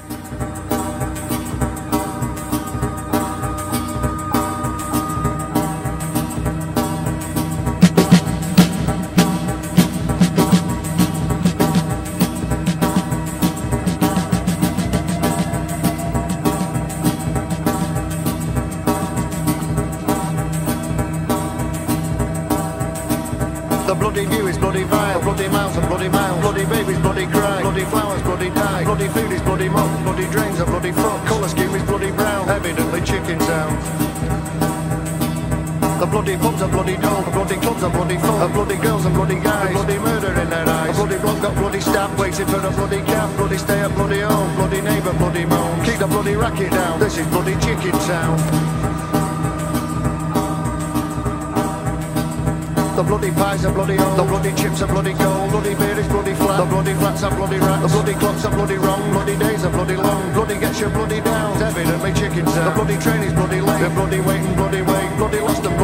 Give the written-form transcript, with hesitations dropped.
The bloody view is bloody vile, bloody mouths and bloody mouth, bloody babies bloody cry, bloody flowers bloody die, bloody food is bloody muck, bloody drains are bloody fuck, colour scheme is bloody brown, evidently chicken sound. The bloody pubs are bloody dull, the bloody clubs are bloody full, the bloody girls and bloody guys, bloody murder in their eyes, the bloody bloke got bloody stabbed, waiting for a bloody cab, bloody stay at bloody home, bloody neighbour bloody moan, keep the bloody racket down, this is bloody chicken sound. The bloody pies are bloody old, the bloody chips are bloody gold, bloody beer is bloody flat, the bloody flats are bloody rats, the bloody clocks are bloody wrong, bloody days are bloody long, bloody gets you bloody down, evidently chicken sound. The bloody train is bloody late, the bloody waiting, bloody wait, bloody lost the